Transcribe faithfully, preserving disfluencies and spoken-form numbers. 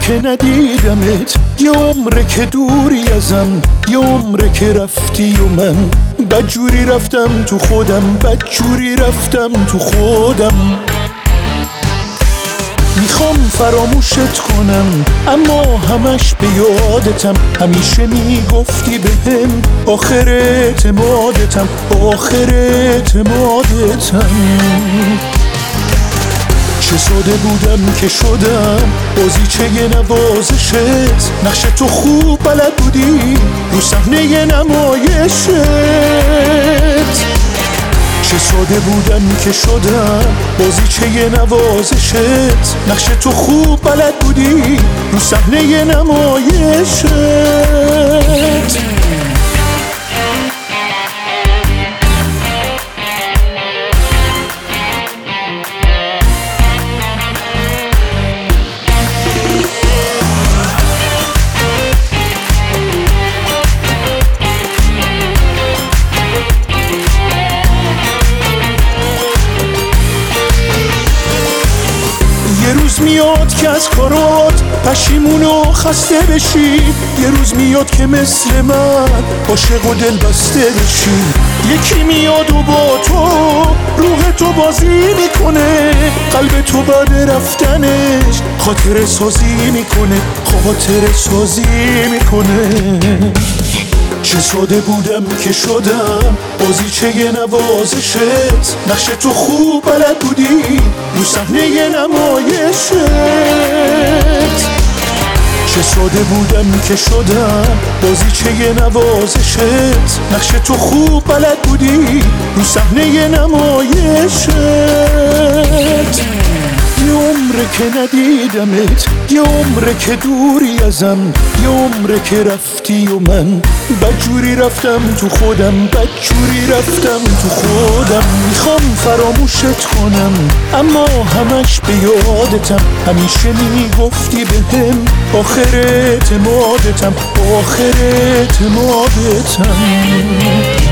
که ندیدمت، یه عمره که دوری ازم، یه عمره که رفتی و من بدجوری رفتم تو خودم، بدجوری رفتم تو خودم. میخوام فراموشت کنم اما همش به یادتم، همیشه میگفتی بهم آخر اعتمادتم، آخر اعتمادتم. چه ساده بودم که شدم بازیچه نوازشت، نقش تو خوب بلد بودی رو صحنه نمایشت. چه ساده بودم که شدم بازیچه نوازشت، نقش تو خوب بلد بودی رو صحنه نمایشت. یه روز میاد که از کارات پشیمون و خسته بشی، یه روز میاد که مثل من عاشق و دل بسته بشی. یکی میاد و با تو روح تو بازی میکنه، قلب تو بعد رفتنش خاطر سازی میکنه، خاطر سازی میکنه. چه ساده بودم که شدم بازیچه نوازشت، نقش تو خوب بلد بودی رو صحنه نمایشت. چه ساده بودم که شدم بازیچه نوازشت، نقش تو خوب بلد بودی رو صحنه نمایشت. یه عمره که ندیدمت، یه عمره که دوری ازم، یه عمره که رفتی و من بدجوری رفتم تو خودم، بدجوری رفتم تو خودم. میخوام فراموشت کنم اما همش به یادتم، همیشه میگفتی بهم آخر اعتمادتم، آخر اعتمادتم.